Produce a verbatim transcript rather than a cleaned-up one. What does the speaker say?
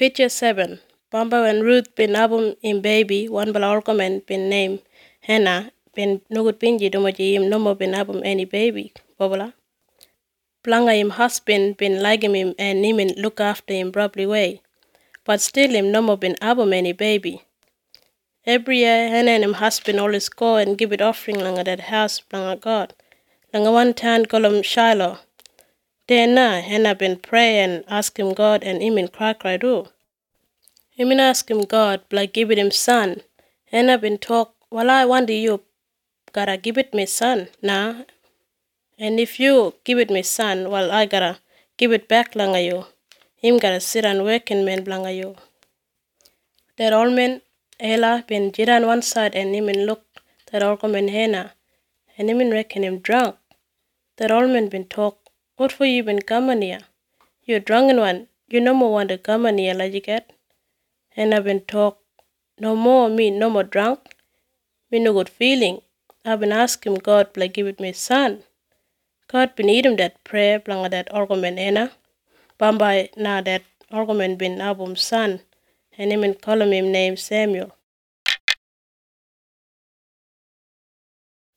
Picture seven. Bamba when Ruth bin abum im baby, one bala orkomen bin name Hannah, bin nugut binji domoji im nomo bin abum any baby, bobala. Planga im husband bin like him and nimin look after him properly way. But still him nomo bin abum any baby. Every year Hannah and him husband always go and give it offering langa that house planga God. Langa one town kolom Shiloh. Then na Hannah been pray and ask him God and him in cry cry do. Him in ask him God like give it him son. Hannah been talk, well I wonder you gotta give it me son, nah. And if you give it me son, well I gotta give it back langa you. Him gotta sit and work and man blanga you. That old man Ella been jiran one side and him in look that old man Hannah and him in reckon him drunk. That old man been talk, what for you been coming here? You drunken one, you no more want to come in here like you get. And I've been talk, no more me, no more drunk. Me no good feeling. I've been asking God like give it me son. God been eat him that prayer blanga that argument ena. Bamba na that argument been album son. And him in call him name Samuel.